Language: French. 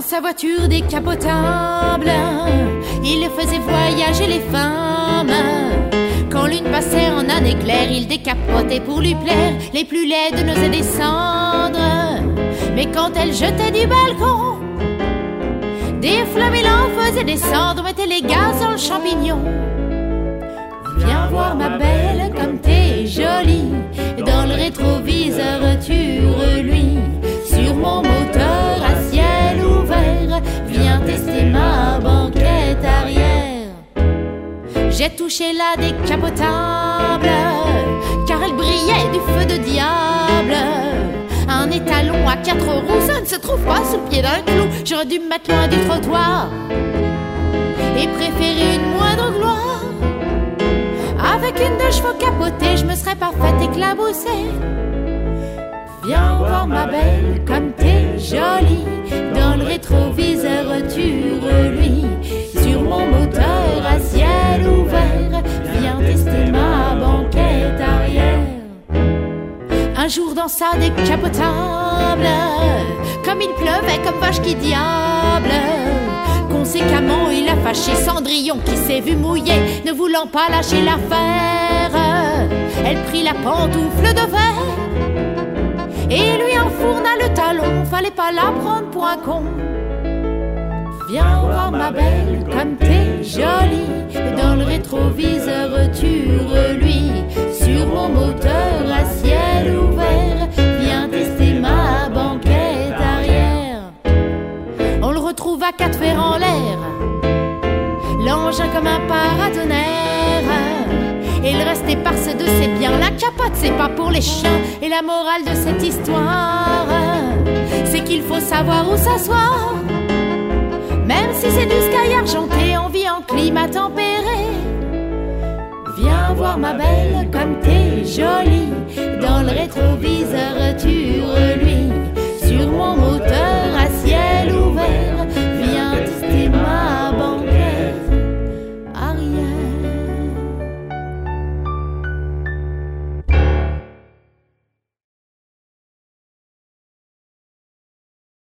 sa voiture décapotable, il faisait voyager les femmes. Quand l'une passait en un éclair, il décapotait pour lui plaire. Les plus laides n'osaient descendre, mais quand elle jetait du balcon, des flammes il en faisait descendre, mettait les gaz dans le champignon. Viens voir ma belle comme t'es jolie, dans le rétroviseur tu reluis. Sur mon moteur à ciel ouvert, viens tester ma banquette arrière. J'ai touché la décapotable, car elle brillait du feu de diable. Un étalon à 4 roues, ça ne se trouve pas sous le pied d'un clou. J'aurais dû me mettre loin du trottoir et préférer une moindre gloire. Avec une de chevaux capotée, je me serais pas fait éclabousser. Viens voir ma belle comme t'es jolie, dans le rétroviseur tu reluis. Sur mon moteur à ciel ouvert, viens tester ma banquette arrière. Un jour dans sa décapotable, comme il pleuvait comme vache qui diable, conséquemment il a fâché Cendrillon qui s'est vu mouiller, ne voulant pas lâcher l'affaire. Elle prit la pantoufle de verre et lui enfourna le talon, fallait pas la prendre pour un con. Viens voir ma belle comme t'es jolie, dans le rétroviseur tu reluis. Sur mon moteur à ciel ouvert, viens tester ma banquette arrière. On le retrouve à 4 fers en l'air, l'engin comme un paratonnerre, et le reste éparse de ses biens. La capote c'est pas pour les chiens, et la morale de cette histoire, c'est qu'il faut savoir où s'asseoir. Même si c'est du sky argenté, on vit en climat tempéré. Viens voir ma belle comme t'es jolie, dans le rétroviseur tu reluis.